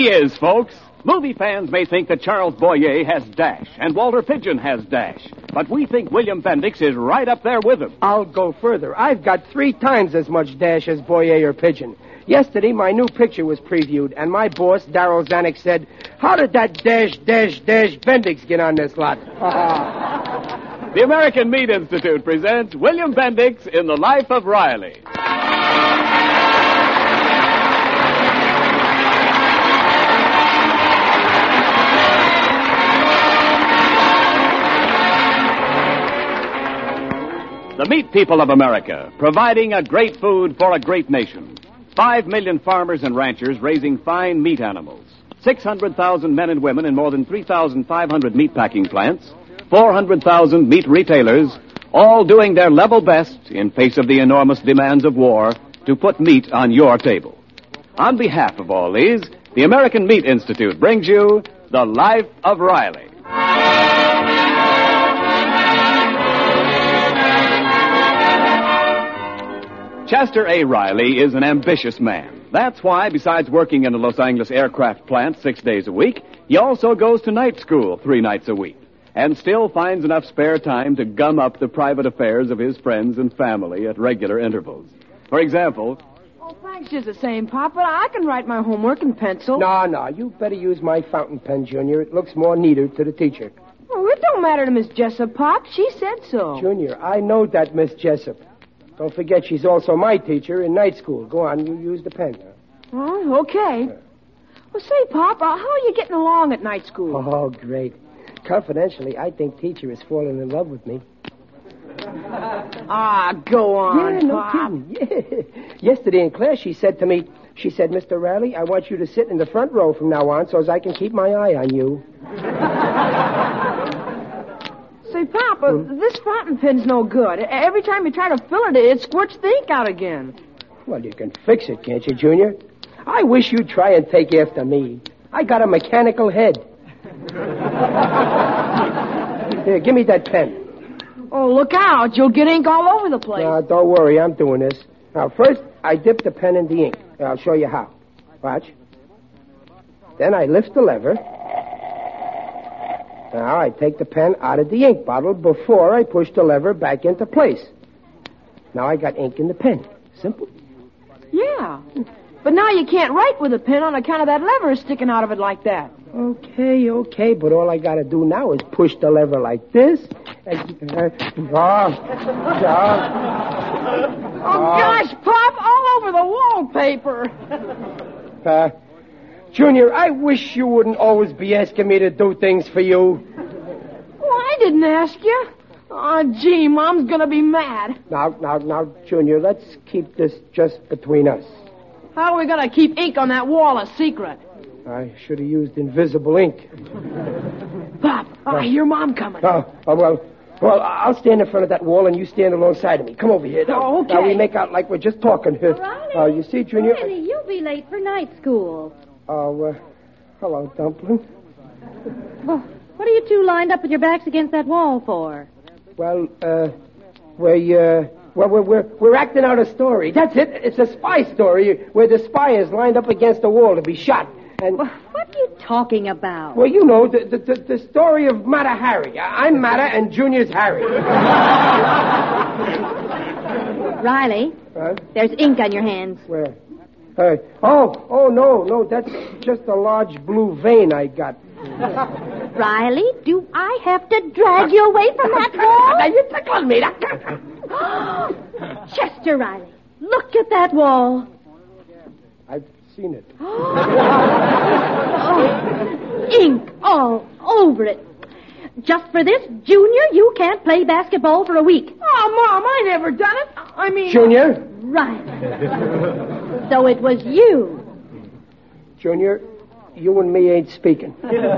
he is, folks. Movie fans may think that Charles Boyer has dash and Walter Pidgeon has dash, but we think William Bendix is right up there with him. I'll go further. I've got 3 times as much dash as Boyer or Pidgeon. Yesterday, my new picture was previewed, and my boss, Darryl Zanuck, said, "How did that dash Bendix get on this lot?" The American Meat Institute presents William Bendix in The Life of Riley. The meat people of America, providing a great food for a great nation. 5 million farmers and ranchers raising fine meat animals. 600,000 men and women in more than 3,500 meat packing plants. 400,000 meat retailers, all doing their level best in face of the enormous demands of war to put meat on your table. On behalf of all these, the American Meat Institute brings you The Life of Riley. Chester A. Riley is an ambitious man. That's why, besides working in the Los Angeles aircraft plant 6 days a week, he also goes to night school 3 nights a week, and still finds enough spare time to gum up the private affairs of his friends and family at regular intervals. For example... Oh, thanks just the same, Pop, but I can write my homework in pencil. No, you better use my fountain pen, Junior. It looks more neater to the teacher. Oh, it don't matter to Miss Jessup, Pop. She said so. Junior, I know that Miss Jessup. Don't forget she's also my teacher in night school. Go on, you use the pen. Oh, okay. Well, say, Pop, how are you getting along at night school? Oh, great. Confidentially, I think teacher is falling in love with me. Go on, Yeah, no Pop. kidding. Yeah. Yesterday in class, she said to me, Mr. Riley, I want you to sit in the front row from now on so as I can keep my eye on you. Say, Pop, this fountain pen's no good. Every time you try to fill it, it squirts the ink out again. Well, you can fix it, can't you, Junior? I wish you'd try and take after me. I got a mechanical head. Here, give me that pen. Oh, look out. You'll get ink all over the place. Now, don't worry, I'm doing this. Now, first, I dip the pen in the ink. I'll show you how. Watch. Then I lift the lever. Now, I take the pen out of the ink bottle before I push the lever back into place. Now I got ink in the pen. Simple. Yeah. But now you can't write with a pen on account of that lever sticking out of it like that. Okay, but all I got to do now is push the lever like this. Gosh, Pop, all over the wallpaper. Junior, I wish you wouldn't always be asking me to do things for you. Well, I didn't ask you. Oh, gee, Mom's gonna be mad. Now, Junior, let's keep this just between us. How are we gonna keep ink on that wall a secret? I should have used invisible ink. Pop, I hear Mom coming. Well, I'll stand in front of that wall and you stand alongside of me. Come over here. Oh, okay. Now we make out like we're just talking. Riley. You see, Junior? Riley, you'll be late for night school. Hello, Dumpling. Well, what are you two lined up with your backs against that wall for? Well, we're acting out a story. That's it. It's a spy story where the spy is lined up against a wall to be shot. And Well, what are you talking about? well, you know, the story of Matter Harry. I'm Matter and Junior's Harry. Riley, Huh? there's ink on your hands. Where? No, that's just a large blue vein I got. Riley, do I have to drag you away from that wall? Now you tickle me. Chester Riley, look at that wall. I've seen it. Ink all over it. Just for this, Junior, you can't play basketball for a week. Oh, Mom, I never done it. I mean... Junior? Right. So it was you. Junior, you and me ain't speaking.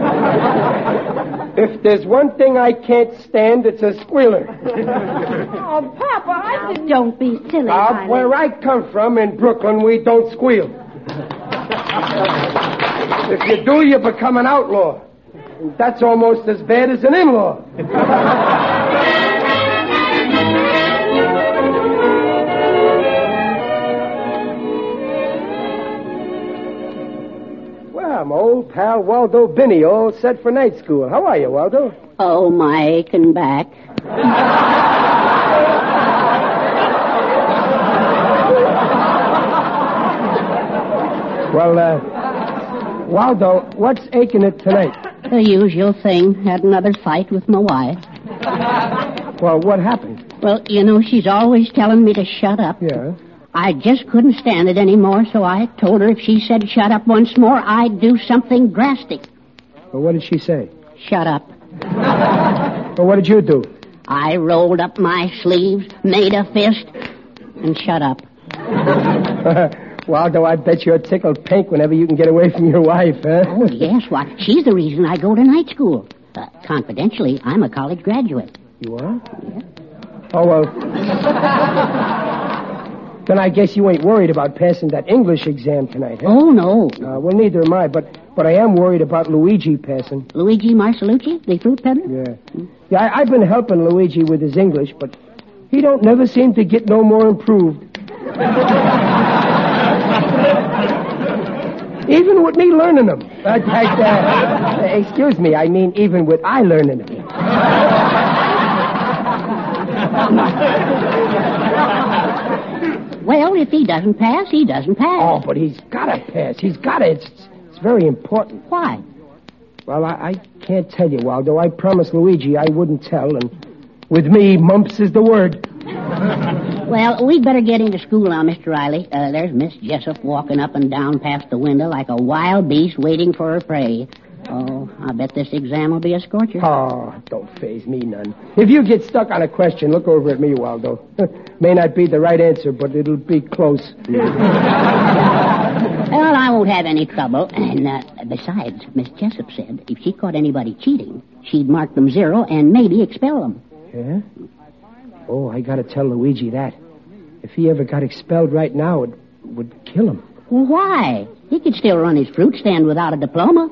If there's one thing I can't stand, it's a squealer. Oh, Papa, I didn't... Don't be silly, Riley. Where I come from in Brooklyn, we don't squeal. If you do, you become an outlaw. And that's almost as bad as an in-law. my old pal Waldo Binney, all set for night school. How are you, Waldo? Oh, my aching back. Well, Waldo, what's aching it tonight? The usual thing. Had another fight with my wife. Well, what happened? Well, you know, she's always telling me to shut up. Yeah. I just couldn't stand it anymore, so I told her if she said shut up once more, I'd do something drastic. Well, what did she say? Shut up. Well, what did you do? I rolled up my sleeves, made a fist, and shut up. Waldo, I bet you're tickled pink whenever you can get away from your wife, huh? Oh, yes, what? She's the reason I go to night school. Confidentially, I'm a college graduate. You are? Yeah. Oh, well. Then I guess you ain't worried about passing that English exam tonight, huh? Oh, no. Well, neither am I, but I am worried about Luigi passing. Luigi Marcelucci, the fruit peddler? Yeah. Yeah, I've been helping Luigi with his English, but he don't never seem to get no more improved. Even with me learning them. Excuse me, I mean even with I learning them. Well, if he doesn't pass, he doesn't pass. Oh, but he's got to pass. He's got to. It's very important. Why? Well, I can't tell you, Waldo. I promised Luigi I wouldn't tell, and with me, mumps is the word. Well, we'd better get into school now, Mr. Riley. There's Miss Jessup walking up and down past the window like a wild beast waiting for her prey. Oh, I bet this exam will be a scorcher. Oh, don't faze me none. If you get stuck on a question, look over at me, Waldo. May not be the right answer, but it'll be close. Well, I won't have any trouble. And besides, Miss Jessup said if she caught anybody cheating, she'd mark them 0 and maybe expel them. Yeah? Oh, I gotta tell Luigi that. If he ever got expelled right now, it would kill him. Well, why? He could still run his fruit stand without a diploma.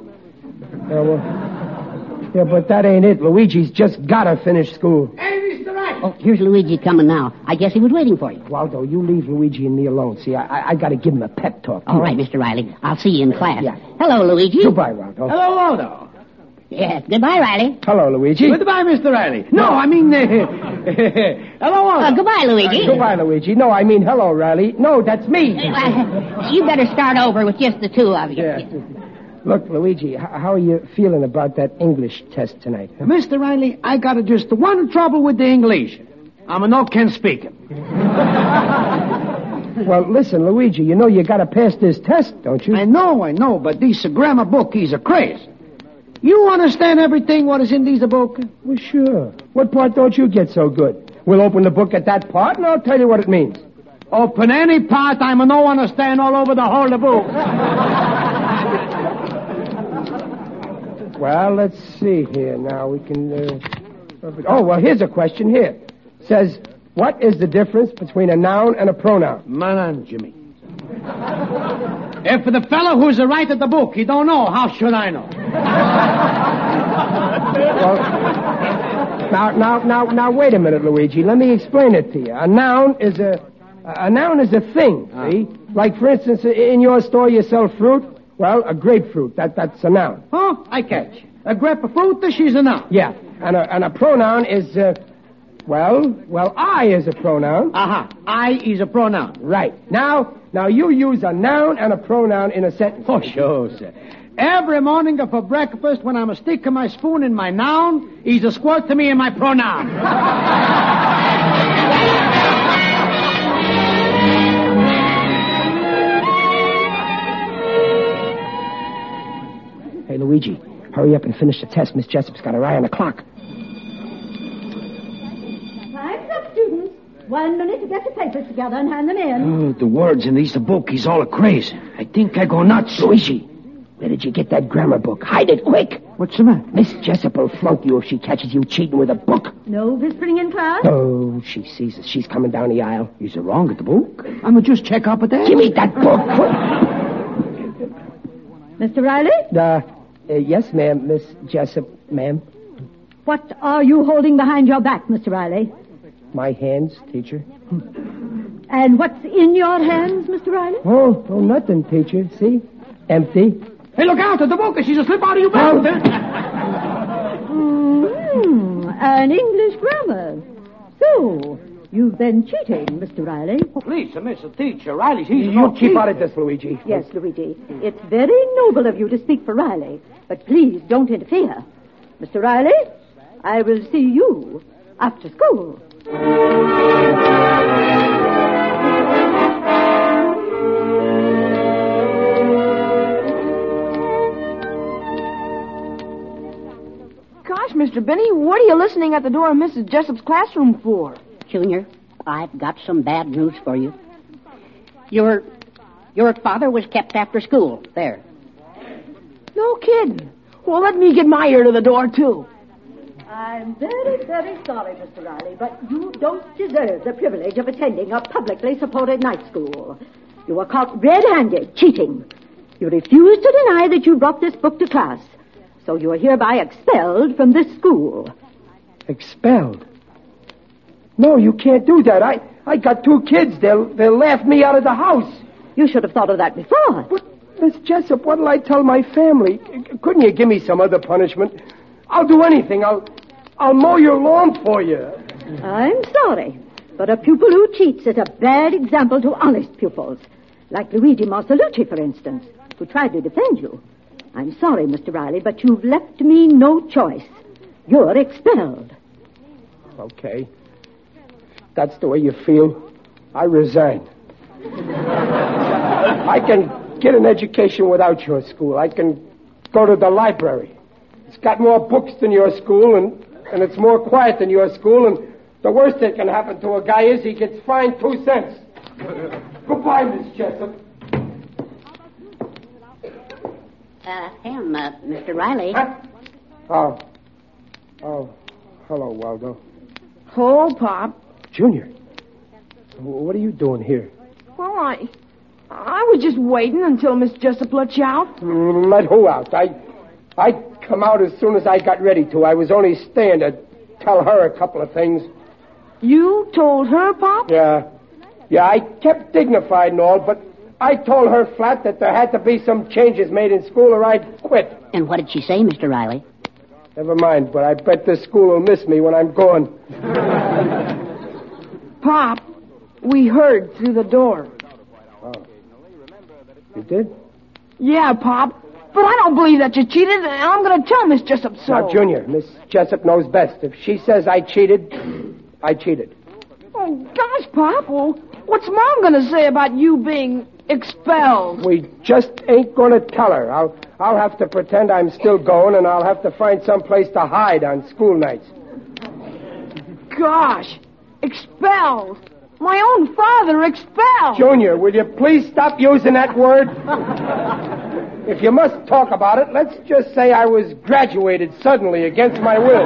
Yeah, but that ain't it. Luigi's just gotta finish school. Hey, Mr. Riley. Oh, here's Luigi coming now. I guess he was waiting for you. Waldo, you leave Luigi and me alone. See, I gotta give him a pep talk. All right, Mr. Riley. I'll see you in class. Yeah. Hello, Luigi. Goodbye, Waldo. Hello, Waldo. Yes, goodbye, Riley. Hello, Luigi. Goodbye, Mr. Riley. No, I mean, hello, Waldo. Goodbye, Luigi. Goodbye, Luigi. No, I mean hello, Riley. No, that's me. You better start over with just the two of you. Yeah. Look, Luigi, how are you feeling about that English test tonight? Huh? Mr. Riley, I got just one trouble with the English. I'm no can speak it. Well, listen, Luigi, you know you gotta pass this test, don't you? I know, but this grammar book is a craze. You understand everything what is in this book? Well, sure. What part don't you get so good? We'll open the book at that part, and I'll tell you what it means. Open any part, I'm no understand all over the whole book. Well, let's see here. Now we can... Oh, well, here's a question here. It says, what is the difference between a noun and a pronoun? Man, Jimmy. If the fellow who's writing the book, he don't know, how should I know? Well, now, wait a minute, Luigi. Let me explain it to you. A noun is a thing, see? Like, for instance, in your store you sell fruit. Well, a grapefruit, that's a noun. Huh? I catch. A grapefruit, she's a noun. Yeah, and a pronoun is, well, I is a pronoun. Aha, I is a pronoun. Right. Now you use a noun and a pronoun in a sentence. Oh, sure, sir. Every morning for breakfast, when I'm sticking my spoon in my noun, he's a squirt to me in my pronoun. Hey, Luigi, hurry up and finish the test. Miss Jessup's got her eye on the clock. Time's up, students. 1 minute to get your papers together and hand them in. Oh, the words in this book is all crazy. I think I go nuts. Luigi, where did you get that grammar book? Hide it quick. What's the matter? Miss Jessup will flunk you if she catches you cheating with a book. No whispering in class? Oh, she sees us. She's coming down the aisle. Is it wrong at the book? I'ma just check up at that. Give me that book. Mr. Riley? Yes, ma'am, Miss Jessup, ma'am. What are you holding behind your back, Mr. Riley? My hands, teacher. And what's in your hands, Mr. Riley? Oh, nothing, teacher. See? Empty. Hey, look out, the boca. She's a slip out of your mouth. An English grammar. So, you've been cheating, Mr. Riley. Please, Mr. Teacher, Riley, you keep out of this, Luigi. Yes, Luigi. It's very noble of you to speak for Riley, but please don't interfere. Mr. Riley, I will see you after school. Gosh, Mr. Benny, what are you listening at the door of Mrs. Jessup's classroom for? Junior, I've got some bad news for you. Your father was kept after school. There. No kidding. Well, let me get my ear to the door, too. I'm very, very sorry, Mr. Riley, but you don't deserve the privilege of attending a publicly supported night school. You were caught red-handed cheating. You refused to deny that you brought this book to class. So you are hereby expelled from this school. Expelled? No, you can't do that. I got 2 kids. They'll laugh me out of the house. You should have thought of that before. But, Miss Jessup, what'll I tell my family? Couldn't you give me some other punishment? I'll do anything. I'll mow your lawn for you. I'm sorry, but a pupil who cheats is a bad example to honest pupils. Like Luigi Marcelucci, for instance, who tried to defend you. I'm sorry, Mr. Riley, but you've left me no choice. You're expelled. Okay. If that's the way you feel, I resign. I can get an education without your school. I can go to the library. It's got more books than your school, and it's more quiet than your school, and the worst that can happen to a guy is he gets fined 2 cents. Goodbye, Miss Jessup. Mr. Riley. Huh? Oh, hello, Waldo. Oh, Pop. Junior, what are you doing here? Well, I was just waiting until Miss Jessup let you out. Let who out? I'd come out as soon as I got ready to. I was only staying to tell her a couple of things. You told her, Pop? Yeah, I kept dignified and all, but I told her flat that there had to be some changes made in school or I'd quit. And what did she say, Mr. Riley? Never mind, but I bet this school will miss me when I'm gone. Pop, we heard through the door. Oh. You did? Yeah, Pop. But I don't believe that you cheated, and I'm going to tell Miss Jessup so. Now, Junior, Miss Jessup knows best. If she says I cheated, I cheated. Oh, gosh, Pop. Well, what's Mom going to say about you being expelled? We just ain't going to tell her. I'll have to pretend I'm still going, and I'll have to find some place to hide on school nights. Gosh, expelled. My own father expelled. Junior, will you please stop using that word? If you must talk about it, let's just say I was graduated suddenly against my will.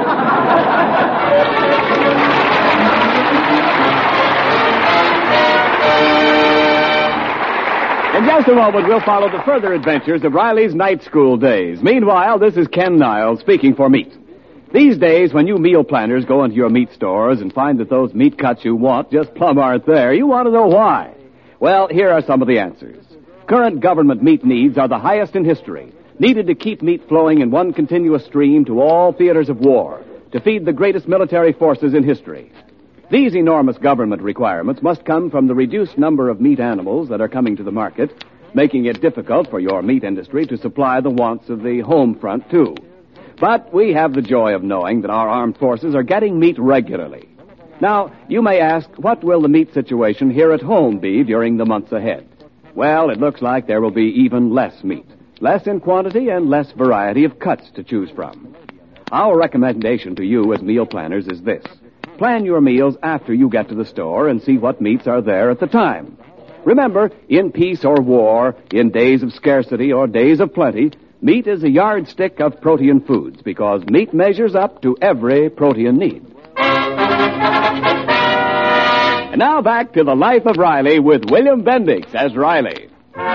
In just a moment, we'll follow the further adventures of Riley's night school days. Meanwhile, this is Ken Niles speaking for meat. These days, when you meal planners go into your meat stores and find that those meat cuts you want just plumb aren't there, you want to know why. Well, here are some of the answers. Current government meat needs are the highest in history, needed to keep meat flowing in one continuous stream to all theaters of war, to feed the greatest military forces in history. These enormous government requirements must come from the reduced number of meat animals that are coming to the market, making it difficult for your meat industry to supply the wants of the home front, too. But we have the joy of knowing that our armed forces are getting meat regularly. Now, you may ask, what will the meat situation here at home be during the months ahead? Well, it looks like there will be even less meat. Less in quantity and less variety of cuts to choose from. Our recommendation to you as meal planners is this. Plan your meals after you get to the store and see what meats are there at the time. Remember, in peace or war, in days of scarcity or days of plenty, meat is a yardstick of protein foods because meat measures up to every protein need. And now back to the life of Riley with William Bendix as Riley.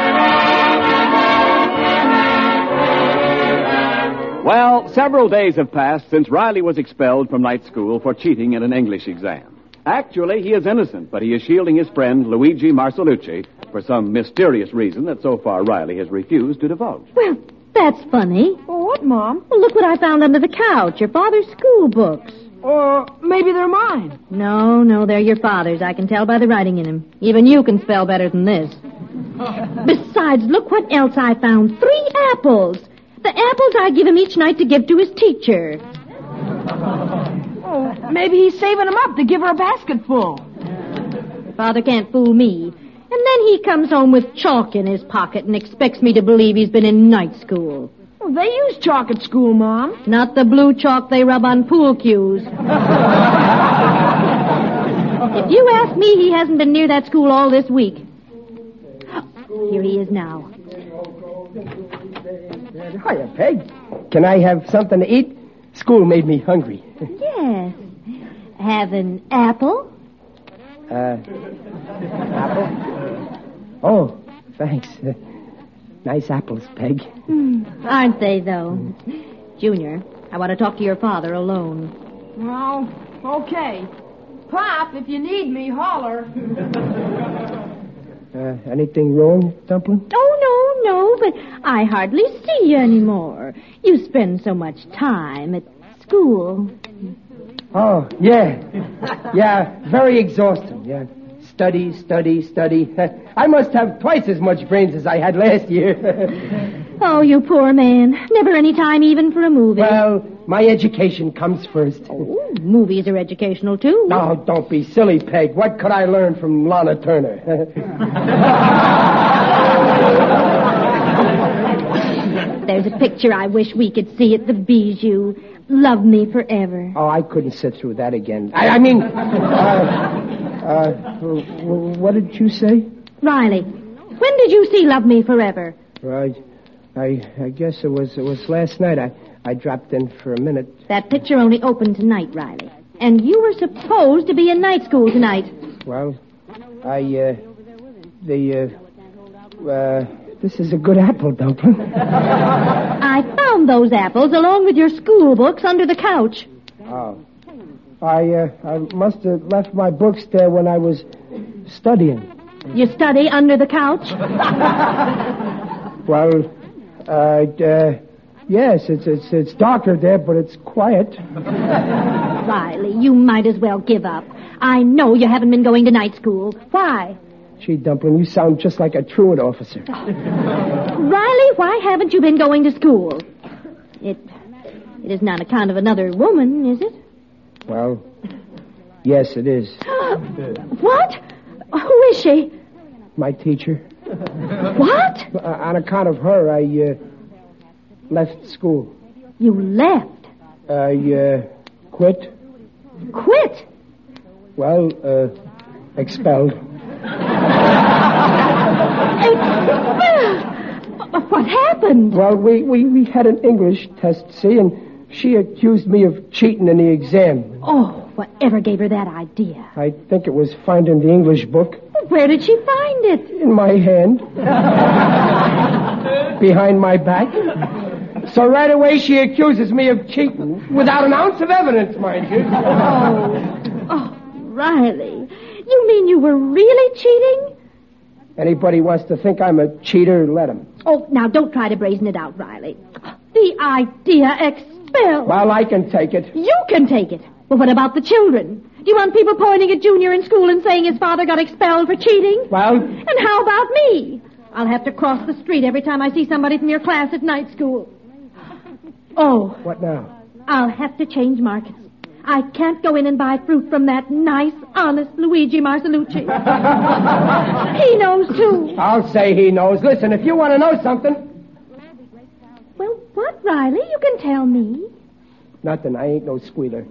Well, several days have passed since Riley was expelled from night school for cheating in an English exam. Actually, he is innocent, but he is shielding his friend Luigi Marcelucci for some mysterious reason that so far Riley has refused to divulge. Well, That's funny. Well, what, Mom? Well, look what I found under the couch. Your father's school books. Or maybe they're mine. No, they're your father's. I can tell by the writing in them. Even you can spell better than this. Besides, look what else I found. 3 apples. The apples I give him each night to give to his teacher. Oh, maybe he's saving them up to give her a basket full. Father can't fool me. And then he comes home with chalk in his pocket and expects me to believe he's been in night school. Well, they use chalk at school, Mom. Not the blue chalk they rub on pool cues. If you ask me, he hasn't been near that school all this week. Here he is now. Hiya, Peg. Can I have something to eat? School made me hungry. Yes. Have an apple? Apple? Oh, thanks. Nice apples, Peg. Aren't they, though? Junior, I want to talk to your father alone. Well, okay. Pop, if you need me, holler. Anything wrong, Dumpling? Oh, no, but I hardly see you anymore. You spend so much time at school. Oh, yeah. Yeah, very exhausting, yeah. Study. I must have twice as much brains as I had last year. Oh, you poor man. Never any time even for a movie. Well, my education comes first. Oh, movies are educational, too. No, don't be silly, Peg. What could I learn from Lana Turner? There's a picture I wish we could see at the Bijou. Love me forever. Oh, I couldn't sit through that again. I mean, what did you say? Riley, when did you see Love Me Forever? Right. I guess it was last night. I dropped in for a minute. That picture only opened tonight, Riley. And you were supposed to be in night school tonight. Well, this is a good apple, Dumpling. I found those apples along with your school books under the couch. Oh. I must have left my books there when I was studying. You study under the couch? Well, yes, it's darker there, but it's quiet. Riley, you might as well give up. I know you haven't been going to night school. Why? Gee, Dumpling, you sound just like a truant officer. Riley, why haven't you been going to school? It isn't on account of another woman, is it? Well, yes, it is. What? Who is she? My teacher. What? On account of her, I left school. You left? I quit. Quit? Well, expelled. What happened? Well, we had an English test, see, and she accused me of cheating in the exam. Oh, whatever gave her that idea? I think it was found in the English book. Where did she find it? In my hand. Behind my back. So right away she accuses me of cheating without an ounce of evidence, mind you. Oh, Riley, you mean you were really cheating? Anybody wants to think I'm a cheater, let him. Oh, now don't try to brazen it out, Riley. The idea expelled. Well, I can take it. You can take it. Well, what about the children? Do you want people pointing at Junior in school and saying his father got expelled for cheating? Well... And how about me? I'll have to cross the street every time I see somebody from your class at night school. Oh. What now? I'll have to change markets. I can't go in and buy fruit from that nice, honest Luigi Marcelucci. He knows, too. I'll say he knows. Listen, if you want to know something... Well, what, Riley? You can tell me. Nothing. I ain't no squealer.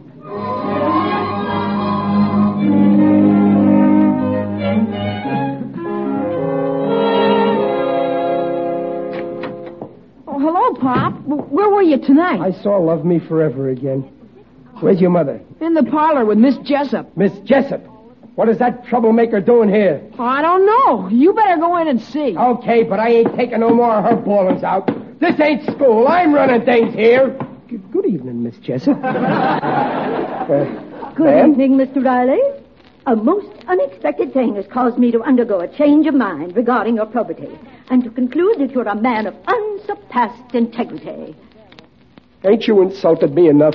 Oh, hello, Pop. Where were you tonight? I saw Love Me Forever again. Where's your mother? In the parlor with Miss Jessup. Miss Jessup? What is that troublemaker doing here? Oh, I don't know. You better go in and see. Okay, but I ain't taking no more of her ballings out. This ain't school. I'm running things here. Good evening, Miss Jessup. Good evening, Mr. Riley. A most unexpected thing has caused me to undergo a change of mind regarding your probity, and to conclude that you're a man of surpassed integrity. Ain't you insulted me enough?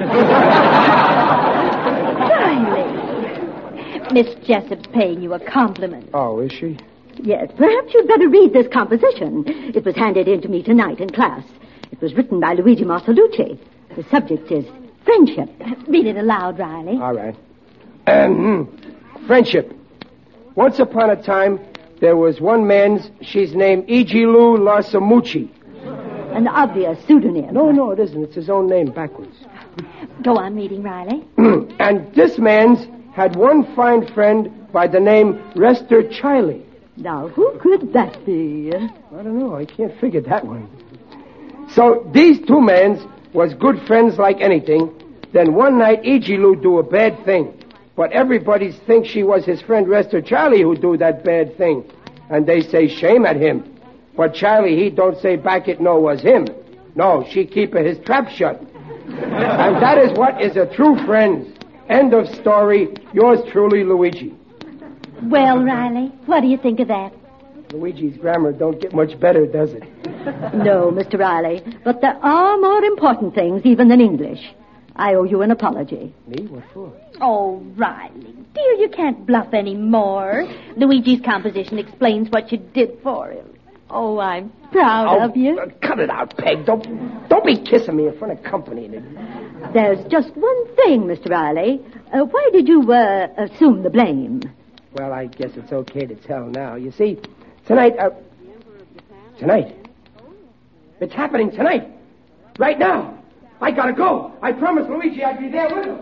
Riley. Miss Jessup's paying you a compliment. Oh, is she? Yes, perhaps you'd better read this composition. It was handed in to me tonight in class. It was written by Luigi Marcelucci. The subject is friendship. Read it aloud, Riley. All right. Friendship. Once upon a time, there was one man's, she's named Igilu Larsamucci. An obvious pseudonym. No, it isn't. It's his own name backwards. Go on reading, Riley. And this man's had one fine friend by the name Rester Chiley. Now, who could that be? I don't know. I can't figure that one. So these two men's was good friends like anything. Then one night, Igilu do a bad thing. But everybody thinks she was his friend Rester Charlie who do that bad thing. And they say shame at him. But Charlie, he don't say back it no was him. No, she keep his trap shut. And that is what is a true friend. End of story. Yours truly, Luigi. Well, Riley, what do you think of that? Luigi's grammar don't get much better, does it? No, Mr. Riley. But there are more important things even than English. I owe you an apology. Me? What for? Oh, Riley, dear, you can't bluff anymore. Luigi's composition explains what you did for him. Oh, I'm proud of you. Cut it out, Peg. Don't be kissing me in front of company. There's just one thing, Mr. Riley. Why did you assume the blame? Well, I guess it's okay to tell now. You see, tonight... Tonight? It's happening tonight. Right now. I gotta go. I promised Luigi I'd be there with him.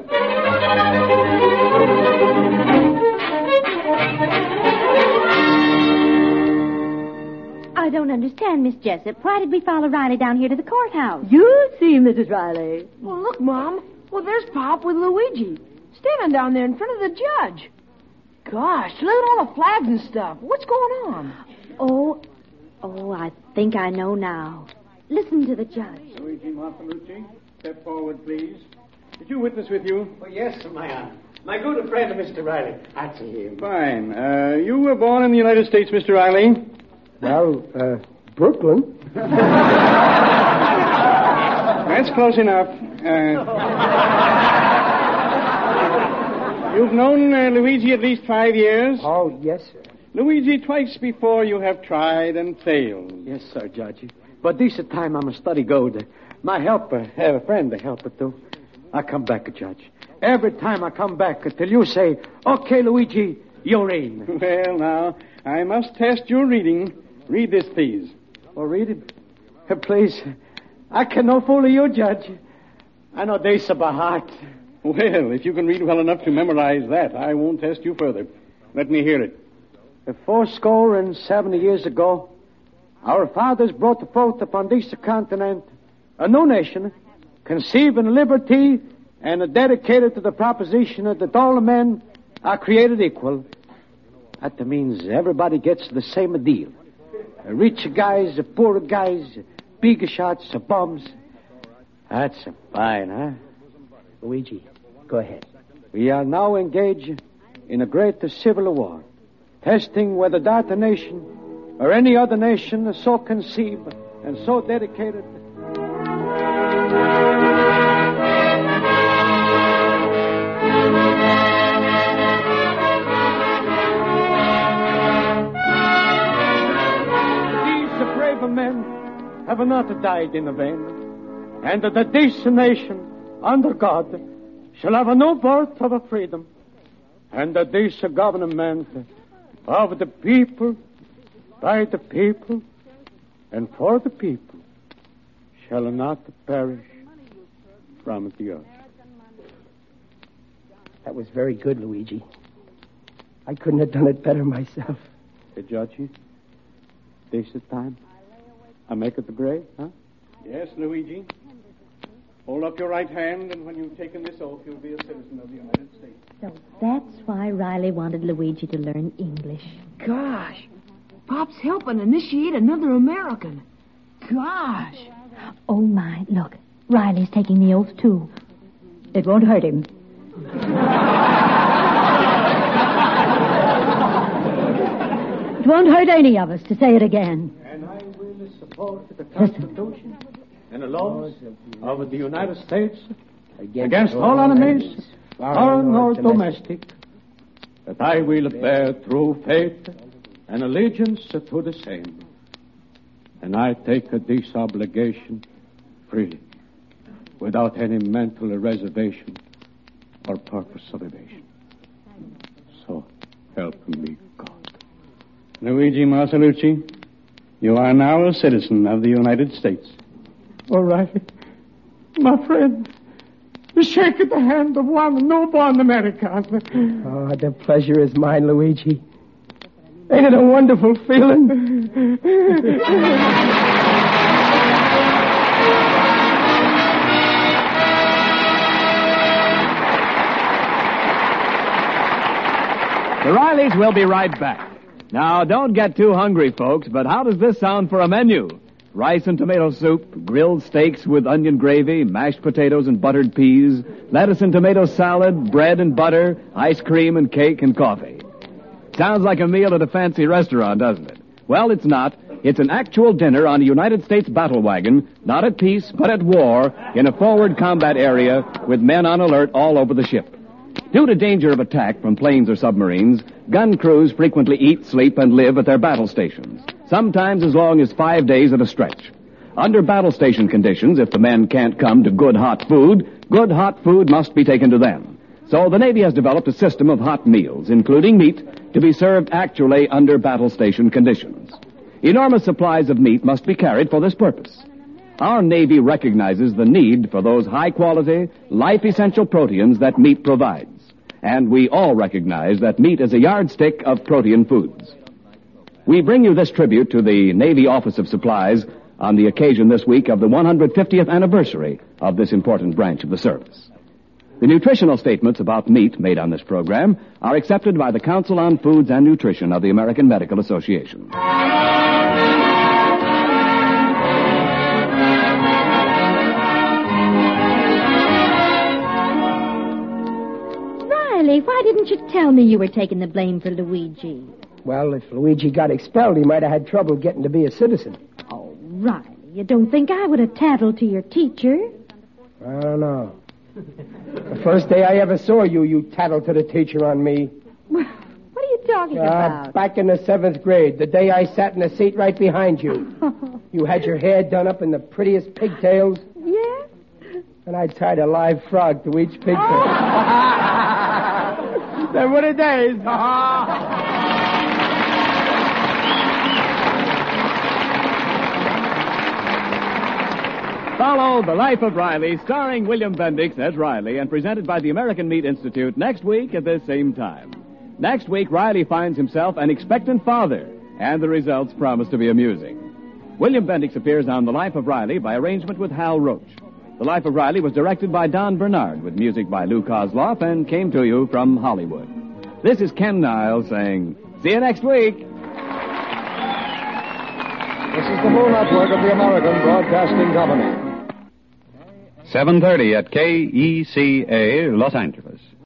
I don't understand, Miss Jessup. Why did we follow Riley down here to the courthouse? You'll see, Mrs. Riley. Well, look, Mom. Well, there's Pop with Luigi. Standing down there in front of the judge. Gosh, look at all the flags and stuff. What's going on? Oh, I think I know now. Listen to the judge. Luigi Marcelucci, step forward, please. Did you witness with you? Oh, yes, my good friend, Mr. Riley. That's him. Fine. You were born in the United States, Mr. Riley? Well, Brooklyn. That's close enough. You've known Luigi at least 5 years? Oh, yes, sir. Luigi, twice before you have tried and failed. Yes, sir, Judge. But this time I'm a study gold. My helper, have a friend to help it too. I come back, Judge. Every time I come back till you say, okay, Luigi, you're in. Well, now, I must test your reading. Read this, please. Oh, read it? Please. I can no fool you, Judge. I know this by heart. Well, if you can read well enough to memorize that, I won't test you further. Let me hear it. 70 years ago, our fathers brought forth upon this continent a new nation, conceived in liberty and dedicated to the proposition that all men are created equal. That means everybody gets the same deal. Rich guys, poor guys, big shots, bums. That's fine, huh? Luigi, go ahead. We are now engaged in a great civil war, testing whether that nation or any other nation is so conceived and so dedicated. These brave men have not died in vain, and that this nation, under God, shall have no birth of freedom, and that this government of the people, by the people, and for the people, shall not perish from the earth. That was very good, Luigi. I couldn't have done it better myself. The judge, this time, I make it the grave, huh? Yes, Luigi. Hold up your right hand, and when you've taken this oath, you'll be a citizen of the United States. So that's why Riley wanted Luigi to learn English. Gosh, Pop's helping initiate another American. Gosh. Oh, my, look. Riley's taking the oath, too. It won't hurt him. It won't hurt any of us to say it again. And I will support the Constitution and the laws of the United States against all enemies, foreign or domestic, that I will bear true faith and allegiance to the same. And I take this obligation freely, without any mental reservation or purpose of evasion. So help me God. Luigi Marcellucci, you are now a citizen of the United States. All right. My friend, shake the hand of one newborn American. Oh, the pleasure is mine, Luigi. Ain't it a wonderful feeling? The Rileys will be right back. Now, don't get too hungry, folks, but how does this sound for a menu? Rice and tomato soup, grilled steaks with onion gravy, mashed potatoes and buttered peas, lettuce and tomato salad, bread and butter, ice cream and cake and coffee. Sounds like a meal at a fancy restaurant, doesn't it? Well, it's not. It's an actual dinner on a United States battle wagon, not at peace, but at war, in a forward combat area with men on alert all over the ship. Due to danger of attack from planes or submarines, gun crews frequently eat, sleep, and live at their battle stations, sometimes as long as 5 days at a stretch. Under battle station conditions, if the men can't come to good hot food must be taken to them. So the Navy has developed a system of hot meals, including meat, to be served actually under battle station conditions. Enormous supplies of meat must be carried for this purpose. Our Navy recognizes the need for those high-quality, life-essential proteins that meat provides. And we all recognize that meat is a yardstick of protein foods. We bring you this tribute to the Navy Office of Supplies on the occasion this week of the 150th anniversary of this important branch of the service. The nutritional statements about meat made on this program are accepted by the Council on Foods and Nutrition of the American Medical Association. Riley, why didn't you tell me you were taking the blame for Luigi? Well, if Luigi got expelled, he might have had trouble getting to be a citizen. Oh, Riley, you don't think I would have tattled to your teacher? I don't know. The first day I ever saw you, you tattled to the teacher on me. What are you talking about? Back in the 7th grade, the day I sat in the seat right behind you. You had your hair done up in the prettiest pigtails. Yeah? And I tied a live frog to each pigtail. Then what a days. Follow The Life of Riley, starring William Bendix as Riley, and presented by the American Meat Institute next week at this same time. Next week, Riley finds himself an expectant father, and the results promise to be amusing. William Bendix appears on The Life of Riley by arrangement with Hal Roach. The Life of Riley was directed by Don Bernard with music by Lou Kozloff and came to you from Hollywood. This is Ken Niles saying, see you next week. This is the Moon Network of the American Broadcasting Company. 7:30 at KECA, Los Angeles.